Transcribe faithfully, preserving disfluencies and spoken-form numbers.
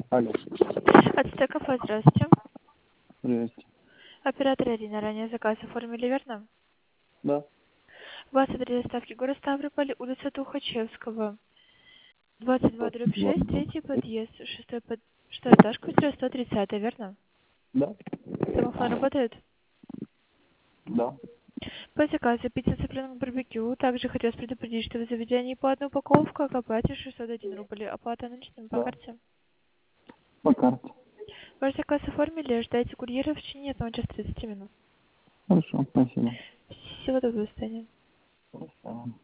Алло. От кафе, здравствуйте. Здрасте. Оператор Ирина, ранее заказ оформили, верно? Да. У вас адрес доставки город Ставрополь, улица Тухачевского, двадцать два дробь двадцать два. шесть, третий подъезд, шестой, под... шестой этаж, квартира сто тридцать, верно? Да. Домофон работает? Да. По заказу пицца цыпленок барбекю. Также хотелось предупредить, что в заведении по одну упаковку, а к оплате шестьсот один рубль. Оплата наличными по Да. карте. По карте. Ваш заказ оформили, ждайте курьера в течение одного часа тридцати минут. Хорошо, спасибо. Всего доброго, до свидания. До свидания.